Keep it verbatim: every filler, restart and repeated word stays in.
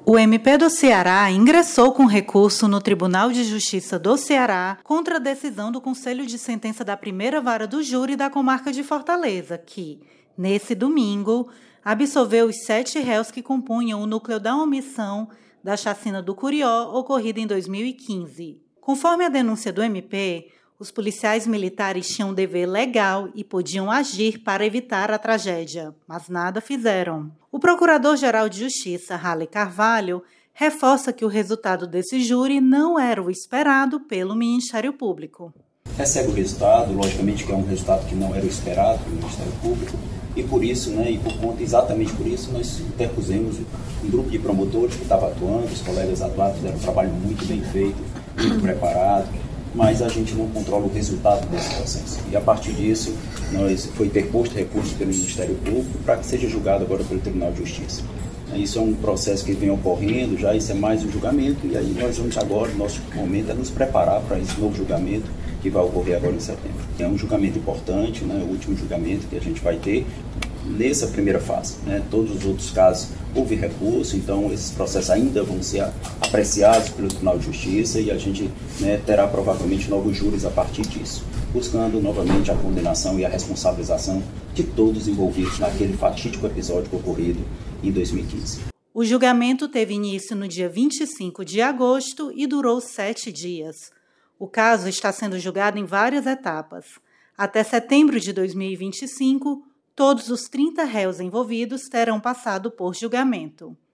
O M P do Ceará ingressou com recurso no Tribunal de Justiça do Ceará contra a decisão do Conselho de Sentença da Primeira Vara do Júri da Comarca de Fortaleza, que, nesse domingo, absolveu os sete réus que compunham o núcleo da omissão da chacina do Curió, ocorrida em dois mil e quinze. Conforme a denúncia do M P, os policiais militares tinham um dever legal e podiam agir para evitar a tragédia, mas nada fizeram. O Procurador-Geral de Justiça, Rally Carvalho, reforça que o resultado desse júri não era o esperado pelo Ministério Público. Recebe o resultado, logicamente que é um resultado que não era o esperado pelo Ministério Público, e por isso, né, e por conta, exatamente por isso, nós interpusemos um grupo de promotores que estava atuando, os colegas atuaram, fizeram um trabalho muito bem feito, muito preparado, mas a gente não controla o resultado desse processo. E a partir disso, nós foi interposto recurso pelo Ministério Público para que seja julgado agora pelo Tribunal de Justiça. Isso é um processo que vem ocorrendo, já isso é mais um julgamento, e aí nós vamos agora, nosso momento é nos preparar para esse novo julgamento que vai ocorrer agora em setembro. É um julgamento importante, né, o último julgamento que a gente vai ter nessa primeira fase. Né? Todos os outros casos houve recurso, então esses processos ainda vão ser apreciados pelo Tribunal de Justiça e a gente, né, terá provavelmente novos júris a partir disso, buscando novamente a condenação e a responsabilização de todos envolvidos naquele fatídico episódio ocorrido em dois mil e quinze. O julgamento teve início no dia vinte e cinco de agosto e durou sete dias. O caso está sendo julgado em várias etapas. Até setembro de dois mil e vinte e cinco, todos os trinta réus envolvidos terão passado por julgamento.